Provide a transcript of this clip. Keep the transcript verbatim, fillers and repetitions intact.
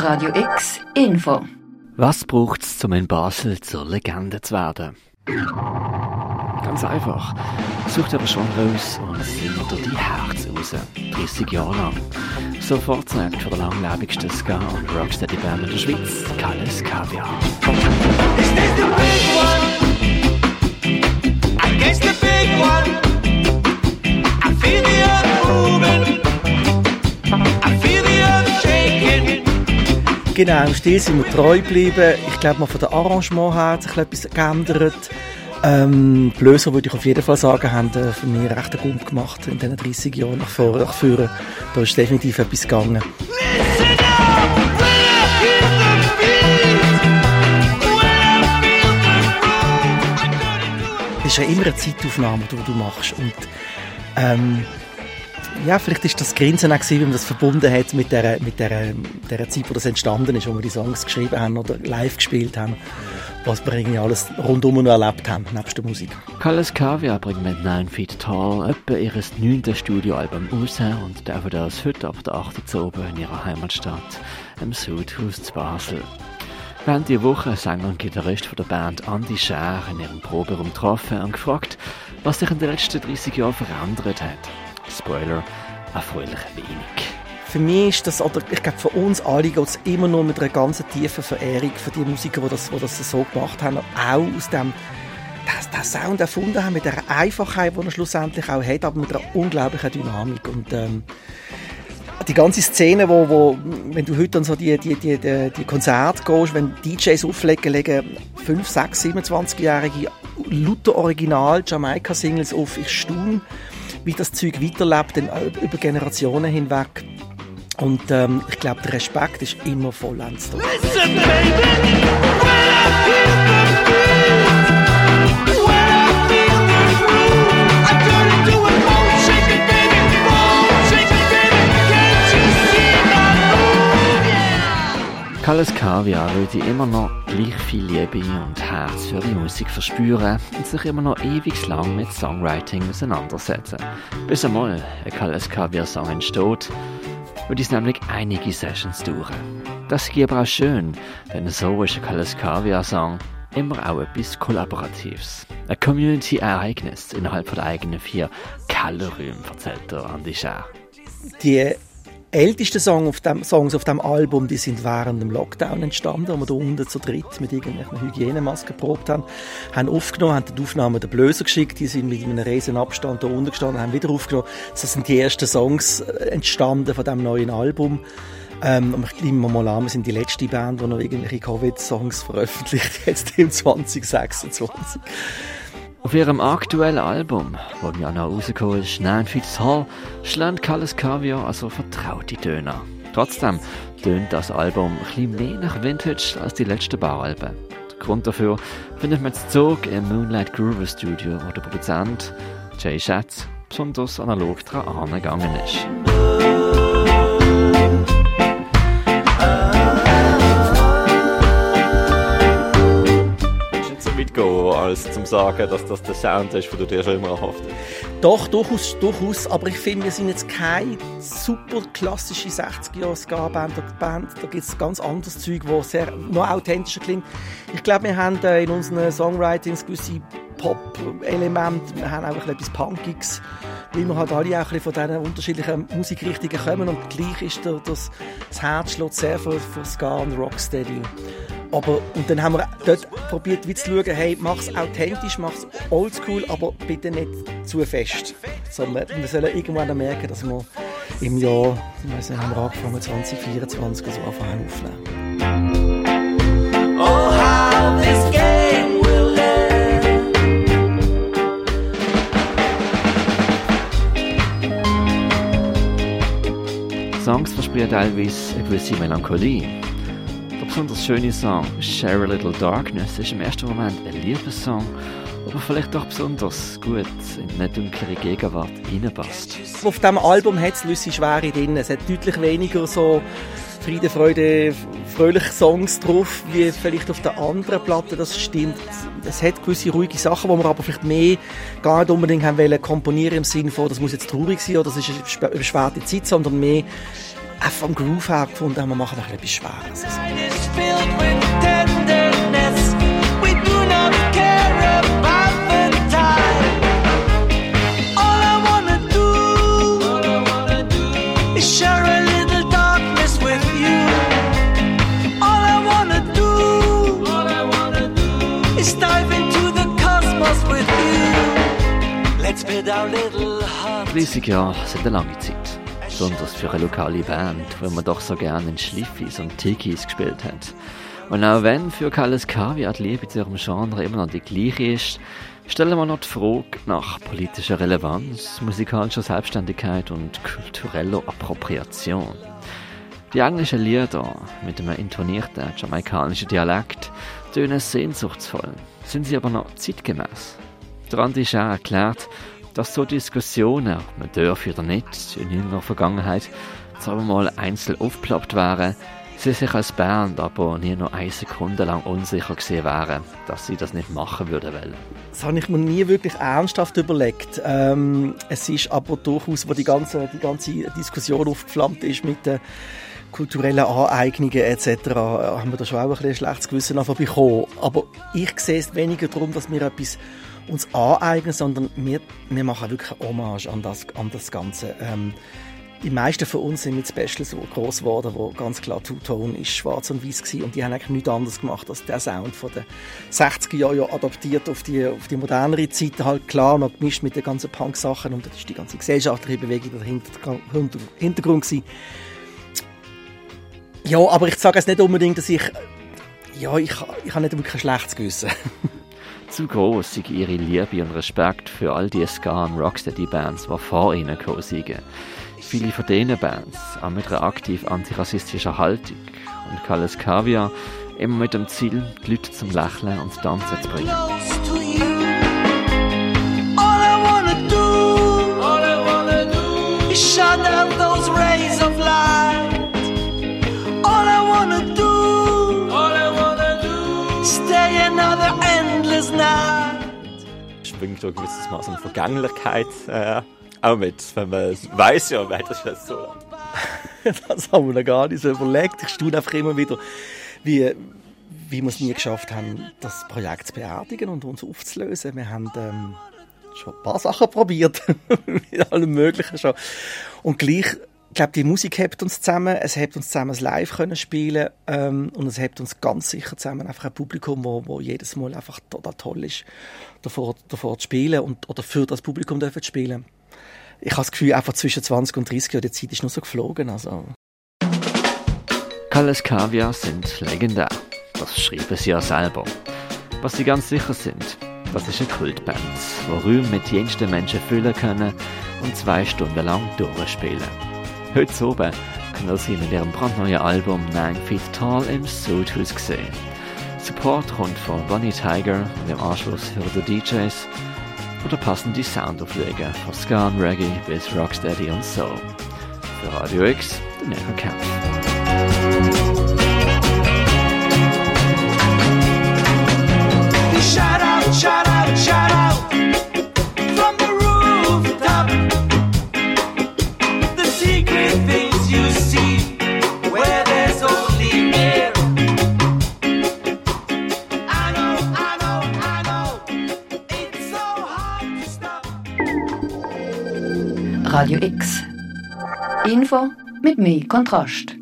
Radio X Info. Was braucht es, um in Basel zur Legende zu werden? Ganz einfach. Sucht aber schon raus und singt dir die Herz raus. dreissig Jahre lang. So vorzeigt von der langlebigsten Ska- und Rocksteady-Band in der Schweiz, Kalles Kaviar. Is this the big one? I guess the big one. I feel the earth moving. I feel the earth shaking. Genau, im Stil sind wir treu geblieben. Ich glaube, man von dem Arrangement her hat sich etwas geändert. Ähm, die Blöser, würde ich auf jeden Fall sagen, haben äh, für mich recht einen Gump gemacht in diesen dreissig Jahren nach vorne, nach vorne. Da ist definitiv etwas gegangen. Listen up, when I hear the beat, when I feel the groove, I'm gonna do it. Das ist ja immer eine Zeitaufnahme, die du machst. Und ähm, ja, vielleicht ist das Grinsen auch gewesen, wie man das verbunden hat mit der, mit der, der Zeit, wo das entstanden ist, wo wir die Songs geschrieben haben oder live gespielt haben. Was wir irgendwie alles rundum noch erlebt haben, nebst der Musik. Kalles Kaviar bringt mit Nine Feet Tall etwa ihr neuntes Studioalbum raus und dürfen das heute ab der achten oben in ihrer Heimatstadt, im Südhaus zu Basel. Während die Woche Sänger und Gitarrist von der Band Andi Scher in ihrem Proberaum getroffen und gefragt, was sich in den letzten dreissig Jahren verändert hat. Spoiler, erfreulich wenig. Für mich ist das, oder ich glaube für uns alle geht es immer noch mit einer ganz tiefen Verehrung für die Musiker, die das, die das so gemacht haben, auch aus dem den Sound erfunden haben, mit der Einfachheit, die er schlussendlich auch hat, aber mit einer unglaublichen Dynamik. Und ähm, die ganze Szene, wo, wo, wenn du heute an so die, die, die, die, die Konzerte gehst, wenn D Js auflegen, legen fünf, sechs, siebenundzwanzigjährige lauter Original Jamaika-Singles auf. Ich staune, wie das Zeug weiterlebt, denn über Generationen hinweg. Und ähm, ich glaube, der Respekt ist immer vollends da. Listen, baby, when I hear the beat, when I feel the groove, I'm gonna do it. Boom, shake it, baby, boom, shake it, baby, can't you see my move, yeah? Kalles Kaviar würde immer noch gleich viel Liebe und Herz für die Musik verspüren und sich immer noch ewig lang mit Songwriting auseinandersetzen. Bis einmal ein Kalles Kaviar-Song entsteht, würde es nämlich einige Sessions dauern. Das ist aber auch schön, denn so ist ein Kalles Kaviar-Song immer auch etwas Kollaboratives. Ein Community-Ereignis innerhalb der eigenen vier Kellerräume, erzählt der Andi Scher. Die ältesten Song auf dem, Songs auf dem Album, die sind während dem Lockdown entstanden, wo wir da unten zu dritt mit irgendwelchen Hygienemasken geprobt haben, haben aufgenommen, haben die Aufnahmen der Blöser geschickt, die sind mit einem riesen Abstand da unten gestanden, haben wieder aufgenommen. Das sind die ersten Songs entstanden von diesem neuen Album. Ähm, ich nehme mal an, wir sind die letzte Band, die noch irgendwelche Covid-Songs veröffentlicht, jetzt im zwanzig sechsundzwanzig. Auf ihrem aktuellen Album, das ja noch rausgekommen ist, Nine Feet Tall, schlägt Kalles Kaviar also vertraute Töne. Trotzdem tönt das Album ein bisschen mehr nach Vintage als die letzten Baualben. Der Grund dafür findet man jetzt Zug im Moonlight Groover Studio, wo der Produzent Jay Schatz besonders analog daran angegangen ist. Gehen, als zum sagen, dass das der Sound ist, den du dir schon immer erhofft hast? Doch, durchaus, durchaus. Aber ich finde, wir sind jetzt keine super klassische sechziger-Jahre-Ska-Band. Da gibt es ganz anderes Zeug, das sehr noch authentischer klingt. Ich glaube, wir haben in unseren Songwritings gewisse Pop-Elemente. Wir haben auch etwas Punkiges, weil wir halt alle auch ein bisschen von diesen unterschiedlichen Musikrichtungen kommen. Und gleich ist der, das, das Herz schlägt sehr für, für Ska und Rocksteady. Aber, und dann haben wir dort probiert, wie zu schauen, hey, mach's authentisch, mach's oldschool, aber bitte nicht zu fest. Sondern wir sollen irgendwann merken, dass wir im Jahr, ich weiss nicht, haben wir angefangen, zwanzig vierundzwanzig so anfangen aufnehmen. Oh, how this game will end. Songs versprechen teilweise eine gewisse Melancholie. Der besonders schöne Song «Share a Little Darkness» ist im ersten Moment ein Liebessong, aber vielleicht doch besonders gut in eine dunklere Gegenwart hineinpasst. Auf diesem Album hat es Lucy Schwere drin. Es hat deutlich weniger so Friede, Freude, fröhliche Songs drauf, wie vielleicht auf der anderen Platte, das stimmt. Es hat gewisse ruhige Sachen, die wir aber vielleicht mehr gar nicht unbedingt haben wollen komponieren im Sinne von, das muss jetzt traurig sein oder das ist eine beschwerte Zeit, sondern mehr auch vom Groove her gefunden, wir machen ein bisschen etwas Schweres. Night is filled with tenderness. We do not care about the time. All I wanna do, all I wanna do is share a little darkness with you. All I wanna do, all I wanna do is dive into the cosmos with you. Let's build our little heart. dreißig Jahre sind eine lange Zeit. Besonders für eine lokale Band, wo man doch so gerne in Schliffis und Tikis gespielt hat. Und auch wenn für Kalles Kaviar die Liebe zu ihrem Genre immer noch die gleiche ist, stellen wir noch die Frage nach politischer Relevanz, musikalischer Selbstständigkeit und kultureller Appropriation. Die englischen Lieder mit einem intonierten jamaikanischen Dialekt tönen sehnsuchtsvoll, sind sie aber noch zeitgemäß. Der Andi ist auch erklärt, dass so Diskussionen, ob man dürfe oder nicht, in jüngerer Vergangenheit zwar mal einzeln aufgeploppt wären, sie sich als Band aber nie noch eine Sekunde lang unsicher gewesen wären, dass sie das nicht machen würden wollen. Das habe ich mir nie wirklich ernsthaft überlegt. Ähm, es ist aber durchaus, wo die ganze, die ganze Diskussion aufgeflammt ist mit den kulturellen Aneignungen et cetera, haben wir da schon auch ein bisschen ein schlechtes Gewissen davon bekommen. Aber ich sehe es weniger darum, dass wir etwas uns aneignen, sondern wir, wir machen wirklich eine Hommage an das, an das Ganze. Ähm, die meisten von uns sind mit Specials so gross geworden, wo ganz klar Two-Tone ist, schwarz und weiß gewesen, und die haben eigentlich nichts anderes gemacht als den Sound von den sechziger Jahren, ja, adaptiert auf die, auf die modernere Zeit, halt klar noch gemischt mit den ganzen Punk-Sachen, und das ist die ganze gesellschaftliche Bewegung der Hintergrund gewesen. Ja, aber ich sage jetzt nicht unbedingt, dass ich, ja, ich, ich habe nicht wirklich ein schlechtes Gewissen. Zu gross sind ihre Liebe und Respekt für all die Ska- und Rocksteady-Bands, die vor ihnen gekommen sind. Viele von diesen Bands auch mit einer aktiv antirassistischen Haltung und Kalles Kaviar immer mit dem Ziel, die Leute zum Lächeln und Tanzen zu bringen. Close to you. All I wanna do, all I wanna do is shut down those rays of light. All I wanna do, all I wanna do, stay another endless night. Schwingt ein gewisses Maß an Vergänglichkeit äh, auch mit, wenn man weiss, ja, man hat das schon so lange. Das haben wir noch gar nicht so überlegt. Ich staune einfach immer wieder, wie, wie wir es nie geschafft haben, das Projekt zu beerdigen und uns aufzulösen. Wir haben ähm, schon ein paar Sachen probiert, mit allem Möglichen schon. Und gleich, ich glaube, die Musik hebt uns zusammen, es hebt uns zusammen das Live können spielen, ähm, und es hebt uns ganz sicher zusammen einfach ein Publikum, wo, wo jedes Mal einfach total toll ist, davor, davor zu spielen und, oder für das Publikum dürfen zu spielen. Ich habe das Gefühl, einfach zwischen zwanzig und dreißig Jahren, die Zeit ist nur so geflogen. Also. Kalles Kaviar sind legendär. Das schreiben sie ja selber. Was sie ganz sicher sind, das ist eine Kultband, die Räume mit jensten Menschen füllen können und zwei Stunden lang durchspielen. Heute oben können sie mit ihrem brandneuen Album Nine Feet Tall im Soothaus sehen. Support kommt von Bonnie Tiger und im Anschluss hören die D Js oder passen die Soundauflege von Ska und Reggae bis Rocksteady und Soul. Für Radio X, der Näher Kampf. Shout out, shout out, shout out from the rooftop. The secret things you see where there's only air. I know, I know, I know. It's so hard to stop. Radio X. Info mit mehr Kontrast.